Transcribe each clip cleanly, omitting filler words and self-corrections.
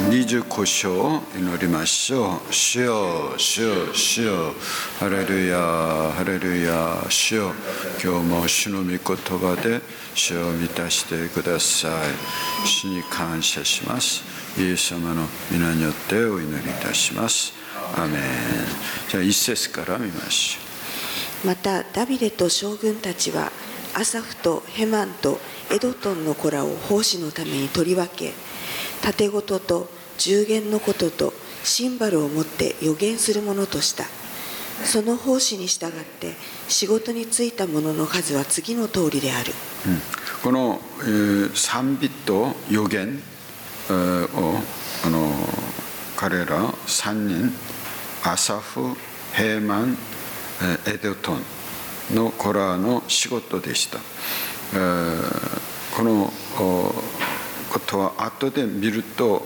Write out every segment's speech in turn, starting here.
29章を祈りましょう。主よ、主よ、主よ、ハレルヤ、ハレルヤ、主よ、今日も主の御言葉で主を満たしてください。主に感謝します。イエス様の皆によってお祈りいたします。アーメン。じゃあ一節から見ましょう。またダビデと将軍たちはアサフとヘマンとエドトンの子らを奉仕のために取り分け、盾事と十弦のこととシンバルを持って予言するものとした。その奉仕に従って仕事に就いた者の数は次の通りである。 この、賛美と予言を彼ら3人、アサフ、ヘーマン、エドトンの子らの仕事でした。このことは後で見ると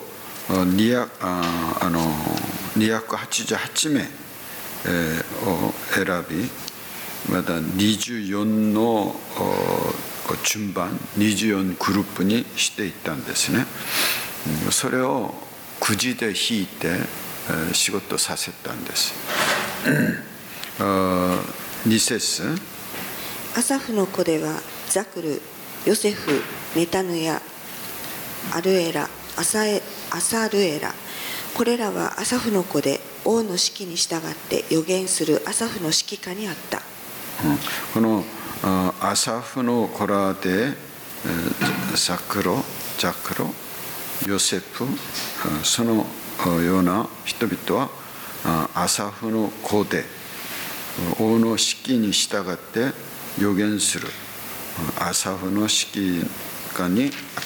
288名を選び、また24の順番、24グループにしていったんですね。それをくじで引いて仕事させたんです。2節。 アサフの子ではザクル、ヨセフ、ネタヌヤ、アルエラ、アサルエラ、これらはアサフの子で王の指揮に従って予言するアサフの指揮下にあった。 このアサフの子らでザクロ、ヨセフ、そのような人々はアサフの子で王の指揮に従って予言するアサフの指揮下にあった。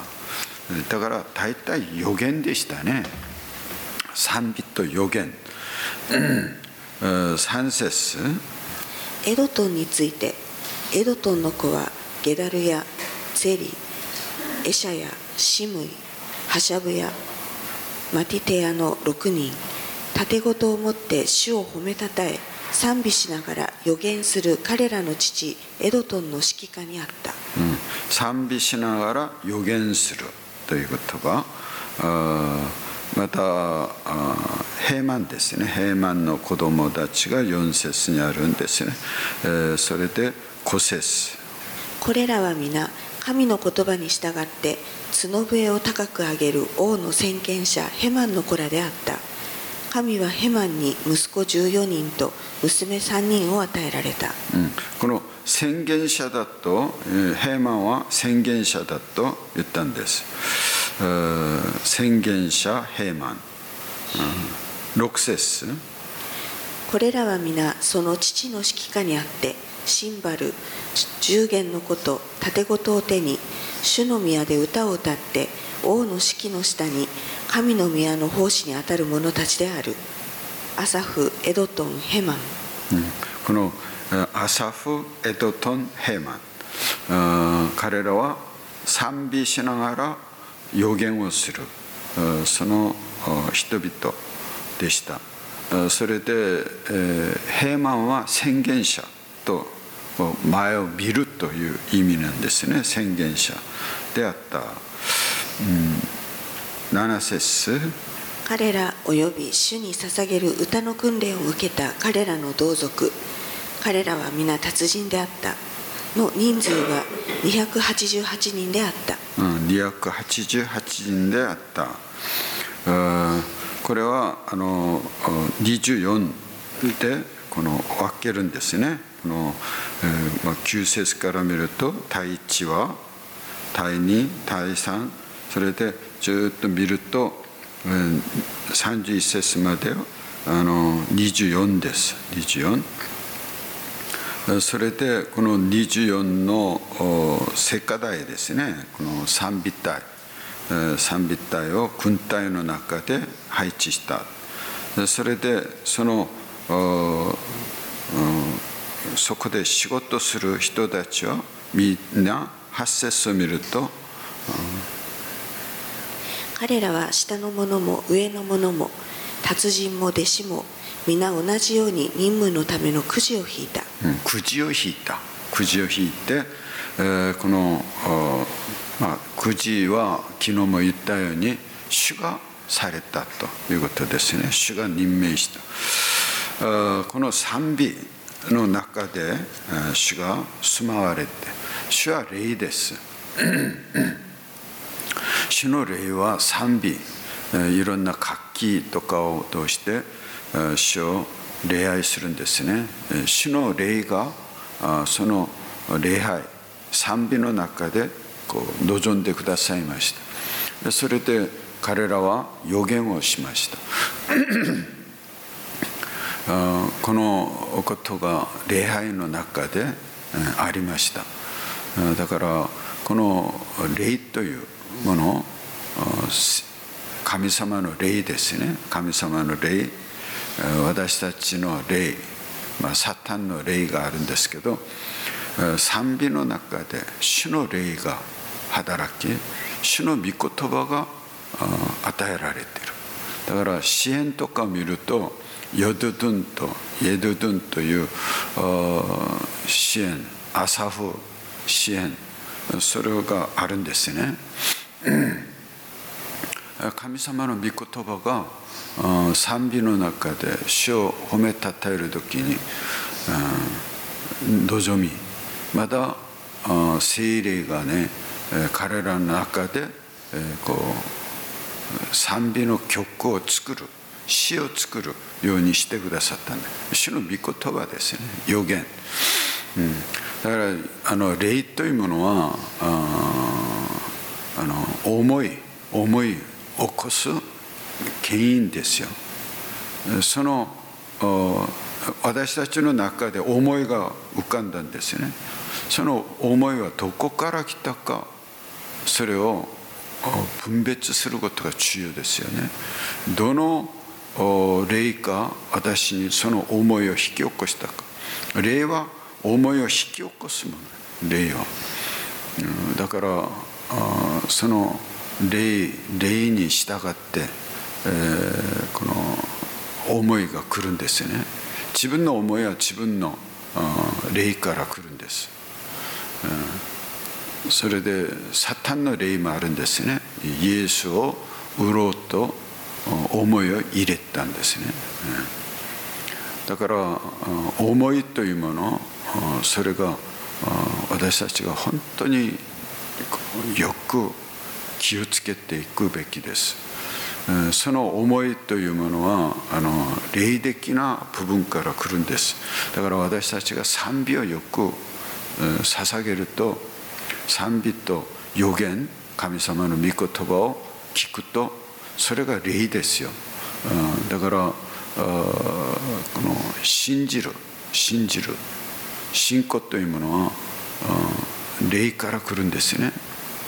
だから大体予言でしたね。賛美と予言。3節。 エドトンについて、エドトンの子はゲダルヤ、ゼリ、エシャヤ、シムイ、ハシャブヤ、マティテヤの6人、盾事を持って主を褒めたたえ賛美しながら予言する彼らの父エドトンの指揮下にあった。 賛美しながら予言するという言葉。またヘーマンですね。ヘーマンの子供たちが4節にあるんですね。それで5節。 これらは皆神の言葉に従って角笛を高く上げる王の先見者ヘマンの子らであった。神はヘマンに息子14人と娘3人を与えられた。 この宣言者だと、ヘーマンは宣言者だと言ったんです。宣言者ヘーマン。6節。 これらは皆その父の指揮下にあってシンバル、十弦のこと、盾事を手に主の宮で歌を歌って王の指揮の下に神の宮の奉仕にあたる者たちである。アサフ、エドトン、ヘマン。 このアサフ、エドトン、ヘマン、彼らは賛美しながら予言をするその人々でした。それでヘーマンは宣言者と前を見るという意味なんですね。宣言者であった。7節。 彼らおよび主に捧げる歌の訓練を受けた彼らの同族、彼らは皆達人であったの人数は288人であった。 288人であった。これは24でこの分けるんですね。この9節から見ると第1は第2、第3、それでずっと見ると31節まで24です。24。それでこの24の聖歌隊ですね。この賛美隊を軍隊の中で配置した。それでそこで仕事する人たちはみんな8節を見ると、 彼らは下の者も上の者も達人も弟子も皆同じように任務のためのくじを引いた。 くじを引いて、このくじは昨日も言ったように主がされたということですね。主が任命した。この賛美の中で主が住まわれて、主は霊です。主の霊は賛美、いろんな楽器とかを通して主を礼拝するんですね。主の霊がその礼拝、賛美の中で望んでくださいました。それで彼らは予言をしました。このことが礼拝の中でありました。だからこの霊というもの、神様の霊ですね。神様の霊、私たちの霊、サタンの霊があるんですけど、賛美の中で主の霊が働き、主の御言葉が与えられている。だから詩篇とかを見ると、ヨドゥドゥンとエドゥドゥンという詩篇、アサフ詩篇、それがあるんですね。神様の御言葉が賛美の中で主を褒めたたえるときに望み、まだ聖霊がね、彼らの中で賛美の曲を作る、詩を作るようにしてくださったんで、主の御言葉ですね、予言。だから霊というものは思い起こす権威ですよ。その私たちの中で思いが浮かんだんですね。その思いはどこから来たか、それを分別することが重要ですよね。どの霊が私にその思いを引き起こしたか。霊は思いを引き起こすもの、霊は。だからその霊に従って、この思いが来るんですよね。自分の思いは自分の霊から来るんです。それでサタンの霊もあるんですね。イエスを売ろうと思いを入れたんですね。だから思いというもの、それが私たちが本当によく気をつけていくべきです。その思いというものは霊的な部分から来るんです。だから私たちが賛美をよく捧げると、賛美と予言、神様の御言葉を聞くと、それが霊ですよ。だからこの信じる信仰というものは霊から来るんですね。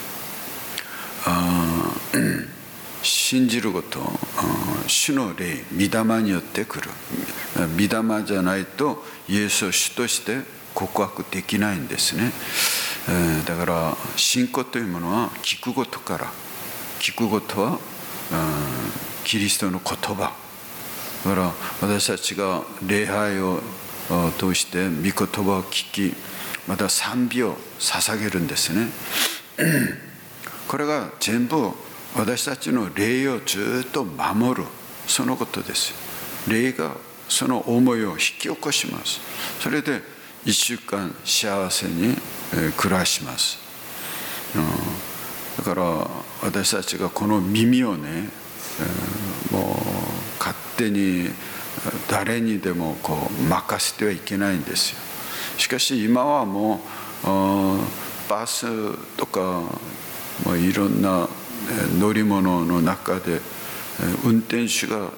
信じること、主の霊、御霊によって来る。御霊じゃないとイエスを主として告白できないんですね。だから信仰というものは聞くことから、聞くことはキリストの言葉。だから私たちが礼拝を通して御言葉を聞き、また賛美を捧げるんですね。これが全部私たちの霊をずっと守る、そのことです。霊がその思いを引き起こします。それで一週間幸せに暮らします。だから私たちがこの耳をね、もう勝手に誰にでも任せてはいけないんですよ。しかし今はもうバスとかいろんな乗り物の中で運転手が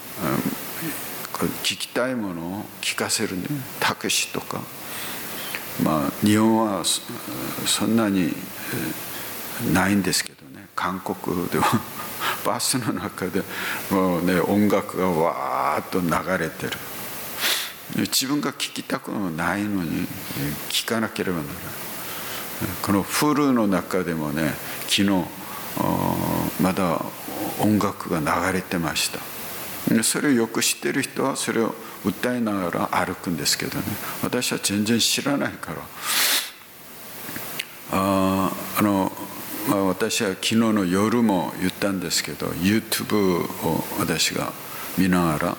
聞きたいものを聞かせるね。タクシーとか、日本はそんなにないんですけどね、韓国ではバスの中でもうね、音楽がわーっと流れてる。自分が聞きたくないのに聞かなければならない。このフルの中でもね、昨日まだ音楽が流れてました。それをよく知ってる人はそれを歌いながら歩くんですけどね、私は全然知らないから、 私は昨日の夜も言ったんですけど、 YouTube を私が見ながら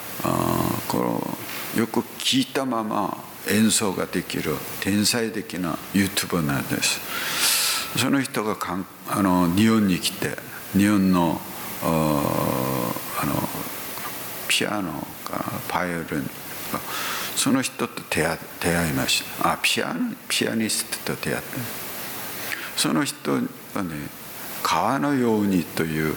よく聞いたまま演奏ができる天才的な YouTuber なんです。その人が日本に来て、日本のピアノかバイオリンか、その人と出会いました。ピアニストと出会って、その人がね、川のようにという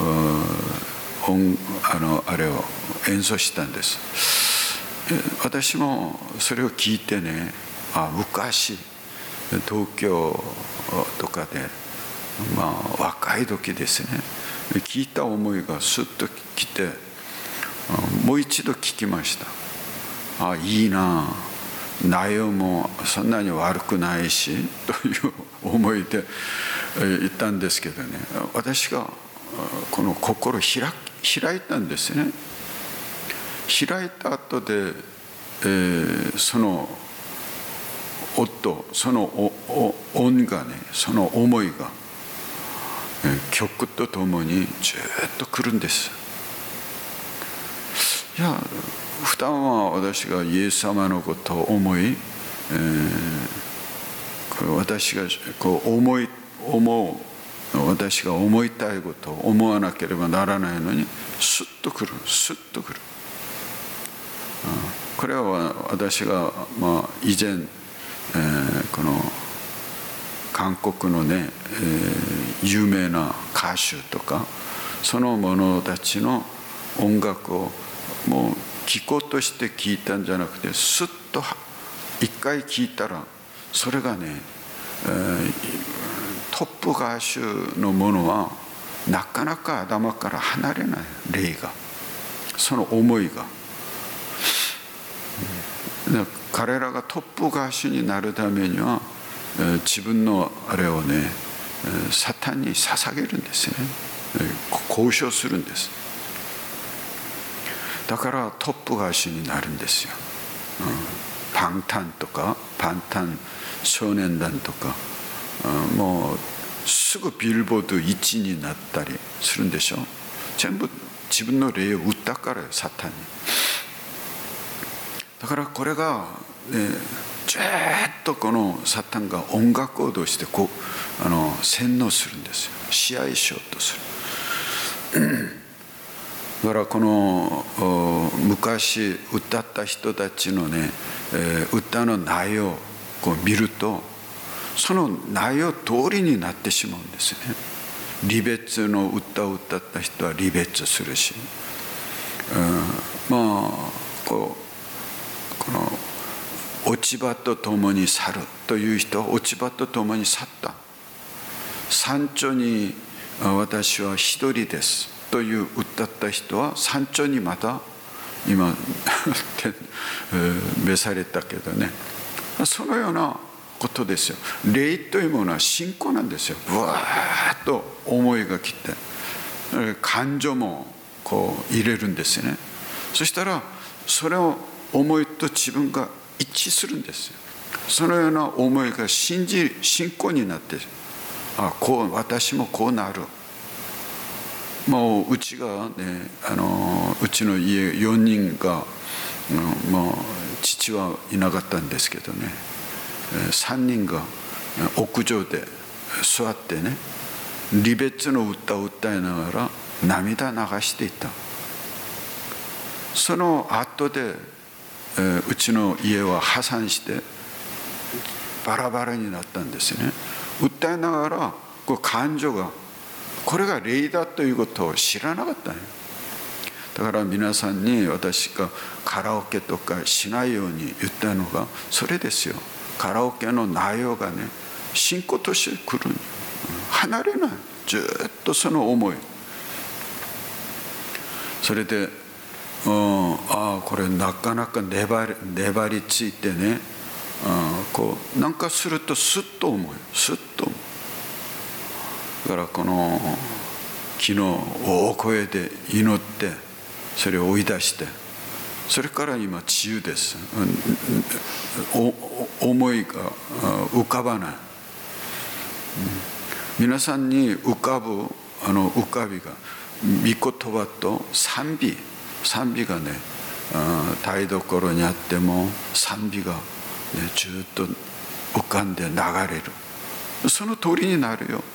あれを演奏したんです。私もそれを聞いてね、昔東京とかで、若い時ですね、聞いた思いがスッときて、もう一度聞きました。いいな、内容もそんなに悪くないしという思いで言ったんですけどね、私がこの心開いたんですね。開いた後で、その音、その音がね、その思いが、曲とともにずっと来るんです。いや、普段は私がイエス様のことを思い、私が思う、私が思いたいことを思わなければならないのに、スッと来る、スッと来る。これは私が以前、この韓国のね、有名な歌手とかその者たちの音楽をもう聴こうとして聴いたんじゃなくて、スッと一回聴いたらそれがね、トップ歌手のものはなかなか頭から離れない、霊が、その思いが。彼らがトップ歌手になるためには、自分のあれをね、サタンに捧げるんですね。交渉するんです。だからトップ歌手になるんですよ。パンタンとかパンタン少年団とか、もうすぐビルボード1位になったりするんでしょ。全部自分の霊を売ったからよ、サタンに。だからこれが、ずっとこのサタンが音楽を通して洗脳するんですよ。支配しようとする。だからこの昔歌った人たちのね、歌の内容を見ると、その内容通りになってしまうんですね。離別の歌を歌った人は離別するし、この落ち葉と共に去るという人は落ち葉と共に去った。山頂に私は一人ですという歌った人は山頂にまた今召されたけどね、そのようなことですよ。霊というものは信仰なんですよ。ぶわーっと思いが来て、感情も入れるんですね。そしたらそれを思いと自分が一致するんですよ。そのような思いが信仰になって、私もこうなる。もううちがね、うちの家4人が、父はいなかったんですけどね、3人が屋上で座ってね、離別の歌を歌いながら涙流していた。その後で、うちの家は破産してバラバラになったんですね。歌いながら感情が、これが霊だということを知らなかったね。だから皆さんに私がカラオケとかしないように言ったのがそれですよ。カラオケの内容がね、信仰として来る、離れない、ずっとその思い。それでこれなかなか粘りついてね、なんかするとスッと思う、スッと思う。だから昨日大声で祈ってそれを追い出して、それから今自由です。思いが浮かばない。 皆さんに浮かぶ浮かびが御言葉と賛美がね、台所にあっても賛美が、ね、ずっと浮かんで流れる、その通りになるよ。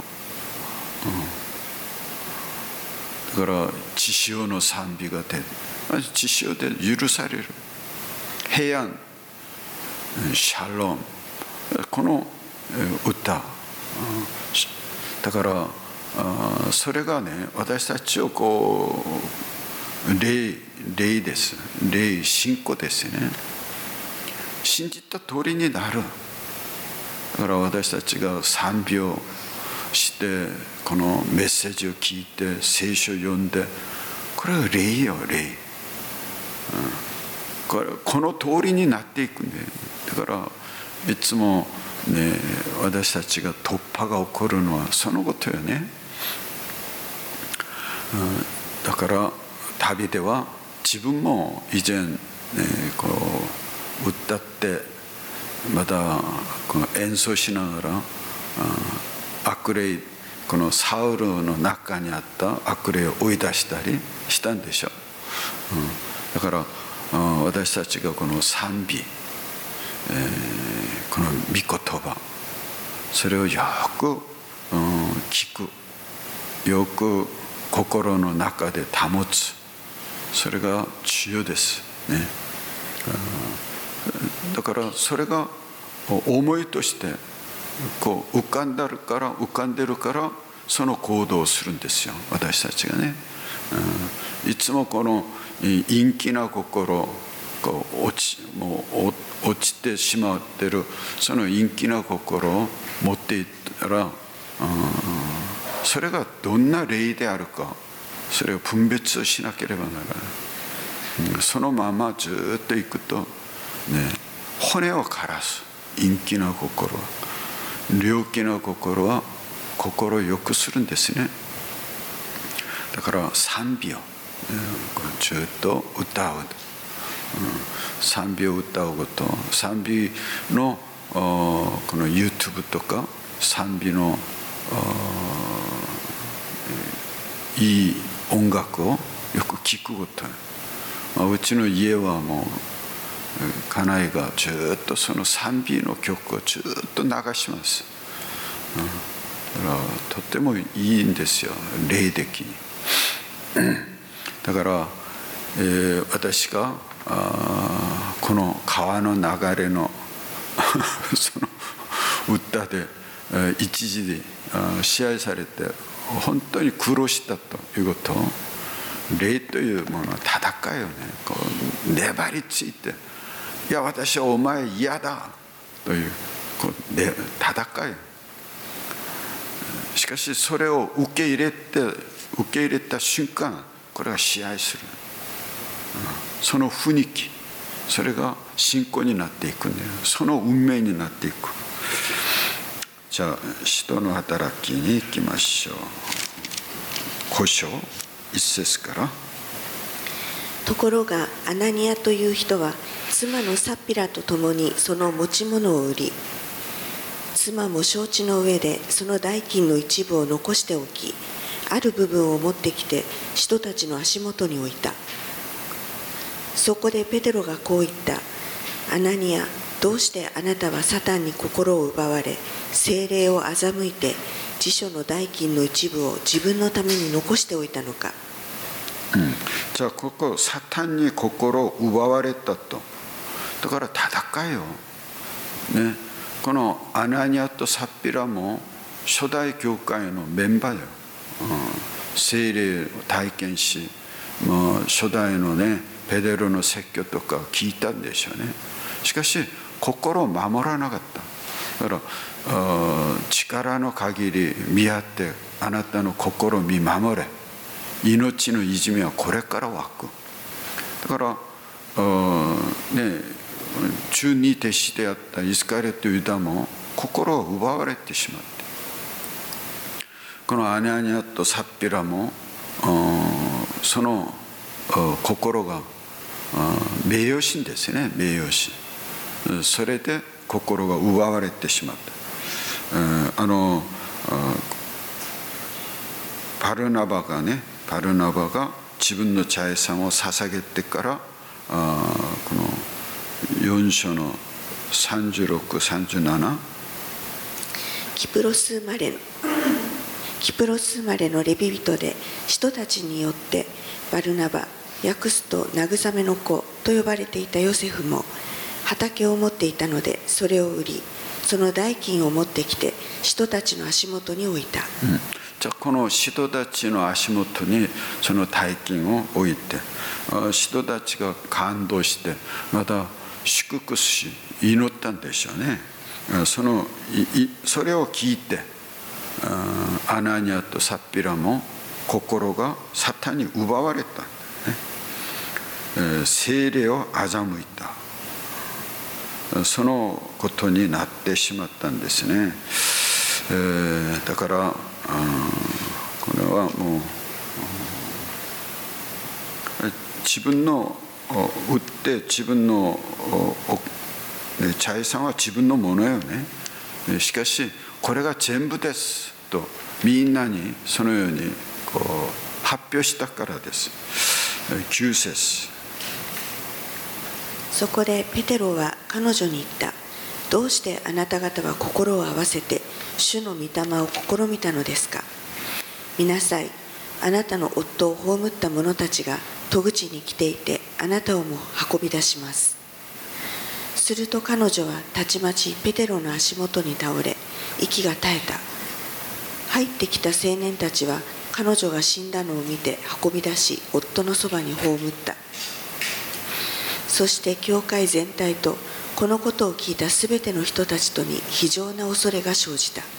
だから血潮の賛美が出る、血潮で許される、平安、シャロン、この歌だから、それがね、私たちをこう霊です、霊信仰ですね。信じた通りになる。だから私たちが賛美をしてこのメッセージを聞いて聖書を読んで、これは霊よ、霊、この通りになっていくんで、だからいつもね、私たちが突破が起こるのはそのことよね。だから旅では自分も以前、ね、こう歌ってまたこの演奏しながら悪霊、このサウルの中にあった悪霊を追い出したりしたんでしょう。だから私たちがこの賛美、この御言葉、それをよく聞く、よく心の中で保つ、それが重要ですね。だからそれが思いとしてこう浮かんでるからその行動をするんですよ、私たちがね。いつもこの陰気な心、こう落ちてしまっているその陰気な心を持っていったら、それがどんな霊であるか、それを分別しなければならない。そのままずっといくと、ね、骨を枯らす陰気な心は、良気な心は心を良くするんですね。だから賛美を、ずっと歌う、賛美を歌うこと、賛美のこの YouTube とか賛美のいい音楽をよく聴くこと、うちの家はもう家内がずっとその賛美の曲をずっと流します。だからとってもいいんですよ、霊的に。だから、私がこの川の流れのその歌で一時で支配されて本当に苦労したということ、霊というものは戦いよね。こう粘りついて、いや私はお前嫌だという、こう戦い。しかしそれを受け入れた瞬間、これが支配する。その雰囲気、それが信仰になっていくんだよ。その運命になっていく。じゃあ使徒の働きに行きましょう。5章1節から。 ところがアナニアという人は妻のサッピラと共にその持ち物を売り、妻も承知の上でその代金の一部を残しておき、ある部分を持ってきて人たちの足元に置いた。そこでペテロがこう言った。アナニア、どうしてあなたはサタンに心を奪われ、聖霊を欺いて辞書の代金の一部を自分のために残しておいたのか。 じゃあここサタンに心を奪われたと。だから戦いよ、ね、このアナニアとサッピラも初代教会のメンバーよ。聖霊を体験し、初代のねペテロの説教とか聞いたんでしょうね。しかし心を守らなかった。だから力の限り見合ってあなたの心を見守れ。命のいじめはこれから湧く。だから中に弟子であったイスカリオとユダも心を奪われてしまって、このアナニアとサッピラもその心が名誉心ですね、名誉心。それで心が奪われてしまった。 バルナバが自分の財産を捧げてからこの4章の36、37 キプロス生まれのレビ人で人たちによってバルナバ、訳すと慰めの子と呼ばれていたヨセフも畑を持っていたので、それを売り、その代金を持ってきて人たちの足元に置いた。 じゃあこの人たちの足元にその大金を置いて、人たちが感動してまた祝福し祈ったんでしょうね。それを聞いてアナニアとサッピラも心がサタンに奪われた、聖霊を欺いた、そのことになってしまったんですね。だからこれはもう自分の売って自分の財産は自分のものよね。しかしこれが全部ですとみんなにそのように発表したからです。9節。 そこでペテロは彼女に言った。どうしてあなた方は心を合わせて主の御霊を試みたのですか。見なさい、あなたの夫を葬った者たちが戸口に来ていて、あなたをも運び出します。すると彼女はたちまちペテロの足元に倒れ、息が絶えた。入ってきた青年たちは彼女が死んだのを見て運び出し、夫のそばに葬った。そして教会全体とこのことを聞いたすべての人たちとに非常な恐れが生じた。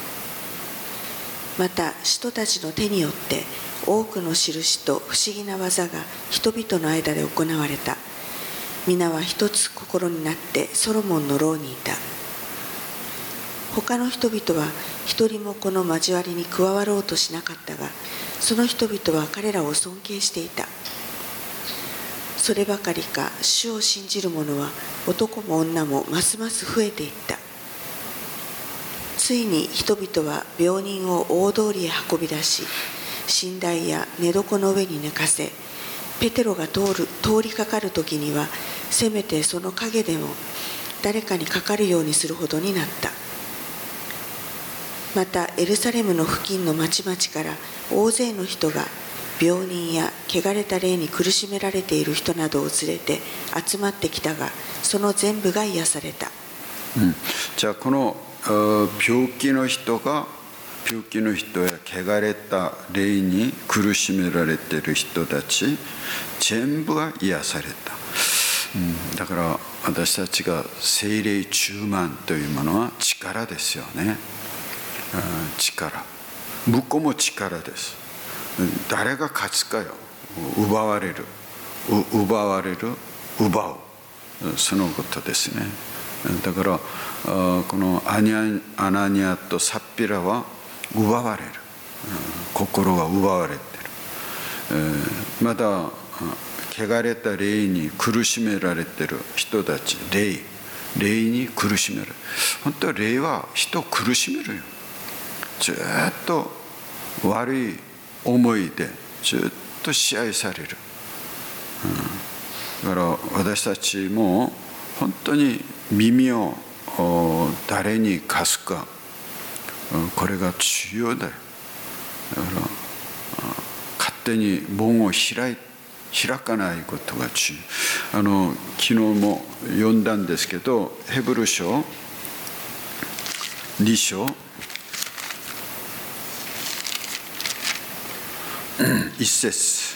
また人たちの手によって多くの印と不思議な技が人々の間で行われた。皆は一つ心になってソロモンの牢にいた。他の人々は一人もこの交わりに加わろうとしなかったが、その人々は彼らを尊敬していた。そればかりか、主を信じる者は男も女もますます増えていった。ついに人々は病人を大通りへ運び出し、寝台や寝床の上に寝かせ、ペテロが通りかかる時にはせめてその影でも誰かにかかるようにするほどになった。またエルサレムの付近の町々から大勢の人が病人や汚れた霊に苦しめられている人などを連れて集まってきたが、その全部が癒された。 じゃあこの病気の人や汚れた霊に苦しめられている人たち全部が癒された。だから私たちが聖霊充満というものは力ですよね。力、向こうも力です。誰が勝つかよ。奪われる、奪う、そのことですね。だからこのアナニアとサッピラは奪われる、心が奪われている。まだ汚れた霊に苦しめられている人たち、霊に苦しめる。本当は霊は人を苦しめるよ。ずっと悪い思いでずっと支配される。だから私たちも本当に耳を誰に貸すか、これが重要だよ。だから勝手に門を開かないことが重要。昨日も読んだんですけど、ヘブル書2章1節。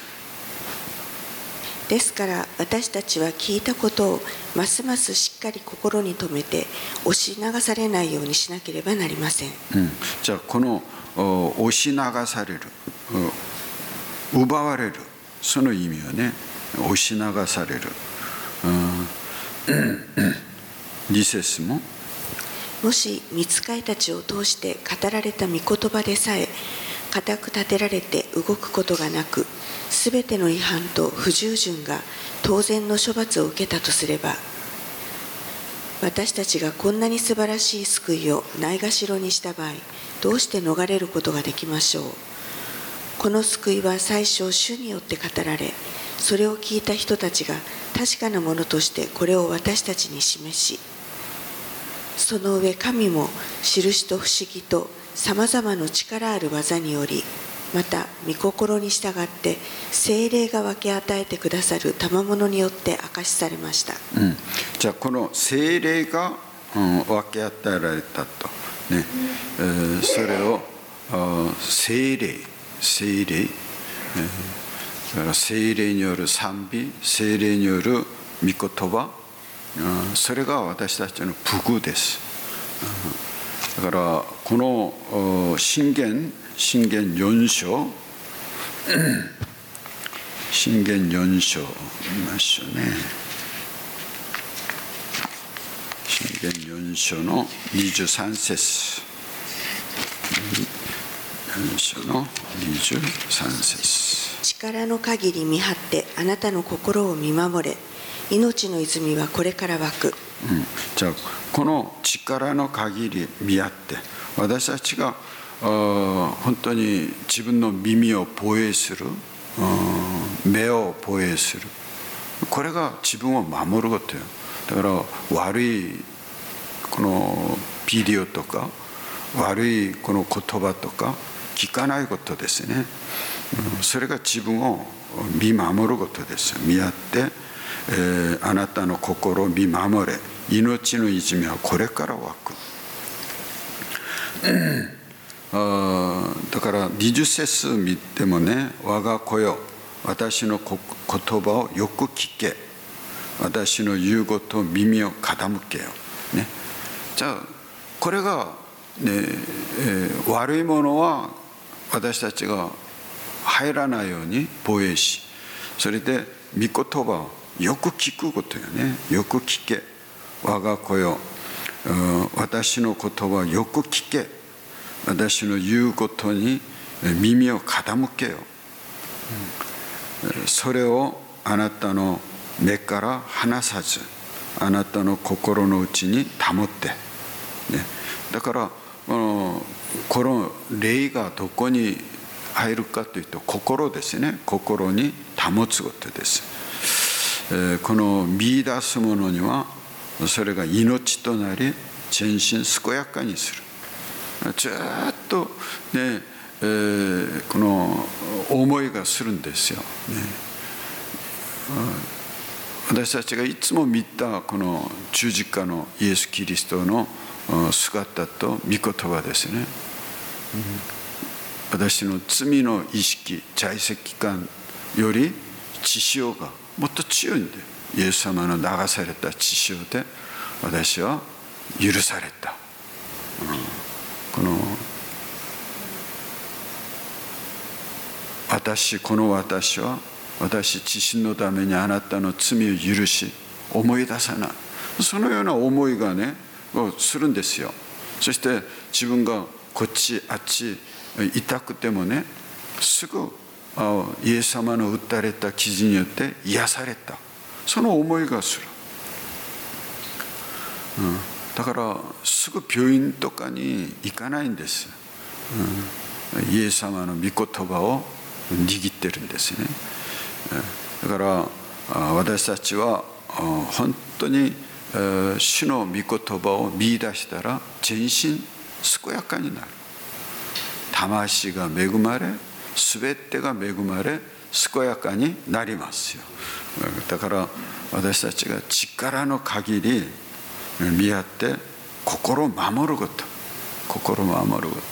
ですから私たちは聞いたことをますますしっかり心に留めて押し流されないようにしなければなりません。 じゃあこの押し流される、奪われる、その意味はね、押し流される。2節も、 もし御使いたちを通して語られた御言葉でさえ固く立てられて動くことがなく、すべての違反と不従順が当然の処罰を受けたとすれば、私たちがこんなに素晴らしい救いをないがしろにした場合、どうして逃れることができましょう。 この救いは最初主によって語られ、それを聞いた人たちが確かなものとしてこれを私たちに示し、その上神も印と不思議とさまざまな力ある技により、また御心に従って聖霊が分け与えてくださる賜物によって明かしされました。 じゃあこの聖霊が、分け与えられたと、ねそれを聖霊、だから聖霊による賛美、聖霊による御言葉、それが私たちの福です。だからこの箴言4章箴言4章見ましょうね。箴言4章の23節、4章の23節。 力の限り見張ってあなたの心を見守れ、命の泉はこれから湧く。 じゃあこの力の限り見張って、私たちが本当に自分の耳を防衛する、目を防衛する、これが自分を守ることよ。だから悪いこのビデオとか悪いこの言葉とか聞かないことですね。それが自分を見守ることです。見張って、あなたの心を見守れ、命の泉はこれから湧く。だから20節見てもね、我が子よ、私の言葉をよく聞け、私の言うことを耳を傾けよ、ね、じゃあこれが、ね悪いものは私たちが入らないように防衛し、それで御言葉をよく聞くことよね。よく聞け、我が子よ、私の言葉をよく聞け、私の言うことに耳を傾けよ、それをあなたの目から離さず、あなたの心の内に保って、ね、だからこの霊がどこに入るかというと心ですね。心に保つことです。この見出すものにはそれが命となり、全身健やかにする。ずっとね、この思いがするんですよ、ね。私たちがいつも見たこの十字架のイエス・キリストの姿と御言葉ですね。私の罪の意識、在籍感より血潮がもっと強いんで、イエス様の流された血潮で私は許された。この私は私自身のためにあなたの罪を許し思い出さない、そのような思いがねするんですよ。そして自分がこっちあっち痛くてもね、すぐイエス様の打たれた傷によって癒された、その思いがする。だからすぐ病院とかに行かないんです。イエス様の御言葉を握ってるんですね。だから私たちは本当に主の御言葉を見出したら全身健やかになる。魂が恵まれ、全てが恵まれ健やかになりますよ。だから私たちが力の限り見合って心を守ること、心を守ること、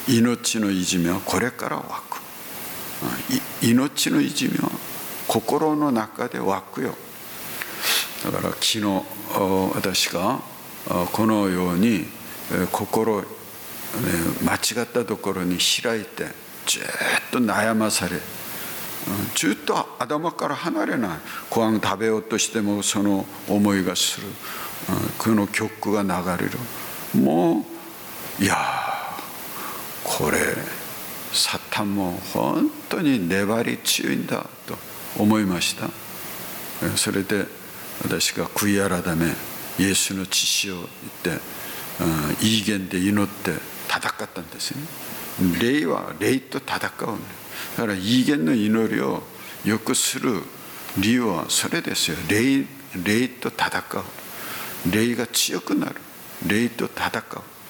命の泉はこれから湧く。命の泉は心の中で湧くよ。だから昨日私がこのように心を間違ったところに開いてずっと悩まされ、ずっと頭から離れない。ご飯食べようとしてもその思いがする。この曲が流れる。もういやこれサタンも本当に粘り強いんだと思いました。それで私が悔い改めイエスの血潮を言って異言で祈って戦ったんですね。 霊は霊と戦うんだ。だから異言の祈りをよくする理由はそれですよ。霊と戦う。霊が強くなる。霊と戦う。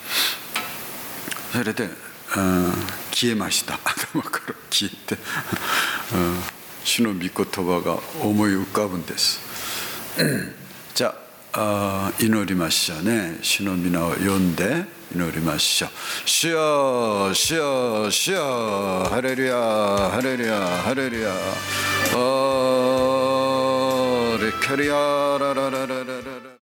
それで消えました。頭から消えて主の御言葉が思い浮かぶんです。じゃあ祈りましょうね。主の皆を呼んで祈りましょう。主よ主よ主よ、ハレルヤハレルヤハレルヤ、レカリアラララララララ。